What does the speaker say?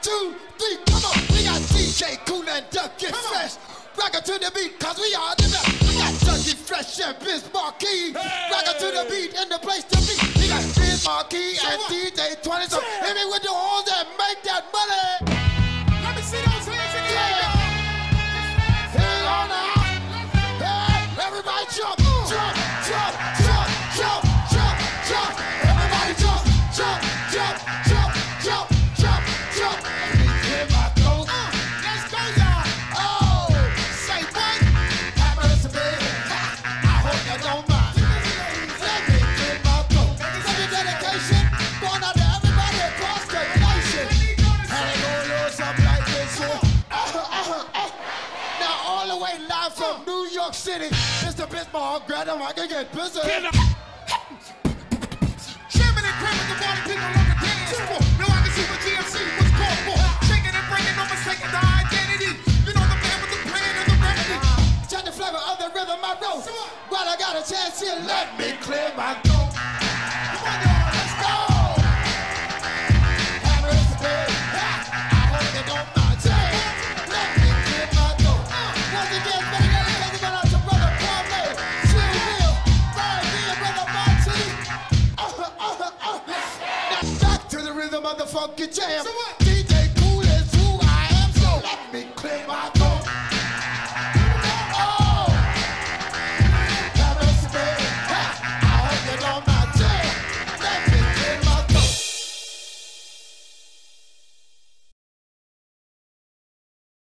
2, 3, come on. We got DJ Cool and Ducky Fresh. Rock it to the beat, cause we are the best. We got Ducky Fresh and Biz Marquee. Rock it to the beat in the place to be. We got Biz Marquee and DJ 20. So hit me with the horns and make that money. Let me see those hands in the air. Hang on now. Hey, everybody jump, jump, jump, jump, jump, jump, jump. Everybody jump, jump, jump, jump, jump, jump, jump. Let me clear my throat. Let's go, y'all. Oh, Say what? have mercy, baby. I hope you don't mind. Let me clear my throat. Such a dedication going out to everybody across the nation. And it gonna look something like this here. Now all the way live from New York City, Mr. Bismarck, grab him, I can get busy. Sharing and cramming the water, people on the dance floor. Now I can see what GMC was called for. Shaking and bringing no mistaking the identity. You know the man with the plan and the remedy. Check the flavor of the rhythm I know. While I got a chance here, let me clear my throat. Come on, y'all, let's go. Have mercy, baby. I hope you don't mind. Say, let me clear my throat. Once again, better dedicated out to Brother Kwame, Chill Will, Brian B, and Brother Monty. Now back to the rhythm of the funky jam. So what?